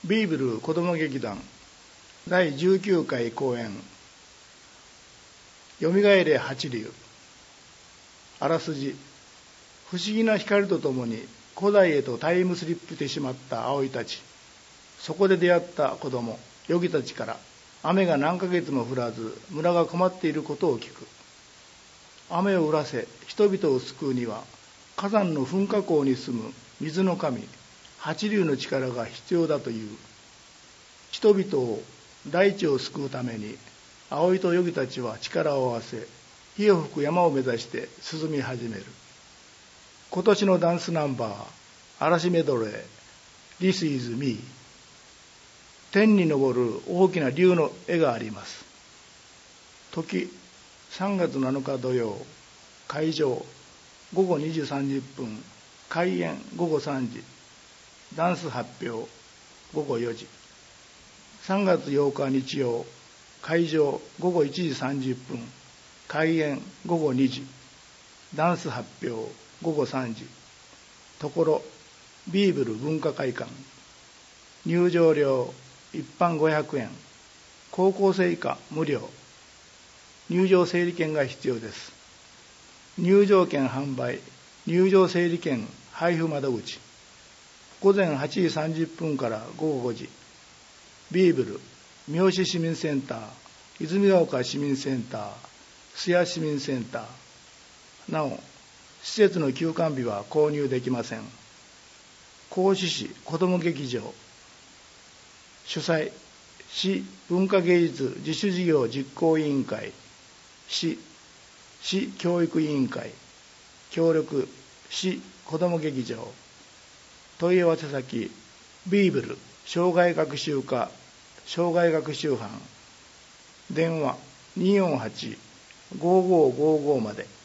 ビーブル子ども劇団第19回公演よみがえれ八流。あらすじ。不思議な光とともに古代へとタイムスリップしてしまった葵たち。そこで出会った子供ヨギたちから雨が何ヶ月も降らず村が困っていることを聞く。雨を降らせ人々を救うには火山の噴火口に住む水の神八流の力が必要だという。人々を大地を救うために葵とヨギたちは力を合わせ火を吹く山を目指して進み始める。今年のダンスナンバー嵐メドレー This is me。 天に昇る大きな竜の絵があります。時3月7日土曜。会場午後2時30分。開演午後3時。ダンス発表午後4時。3月8日日曜。会場午後1時30分。開演午後2時。ダンス発表午後3時。ところビーブル文化会館。入場料一般500円。高校生以下無料。入場整理券が必要です。入場券販売、入場整理券配布窓口。午前8時30分から午後5時。ビーブル、三好市民センター、泉ヶ丘市民センター、須谷市民センター。なお、施設の休館日は購入できません。合志市子ども劇場。主催、市文化芸術自主事業実行委員会。市教育委員会。協力、市子ども劇場。問い合わせ先、ビーブル障害学習課障害学習班。電話248-5555まで。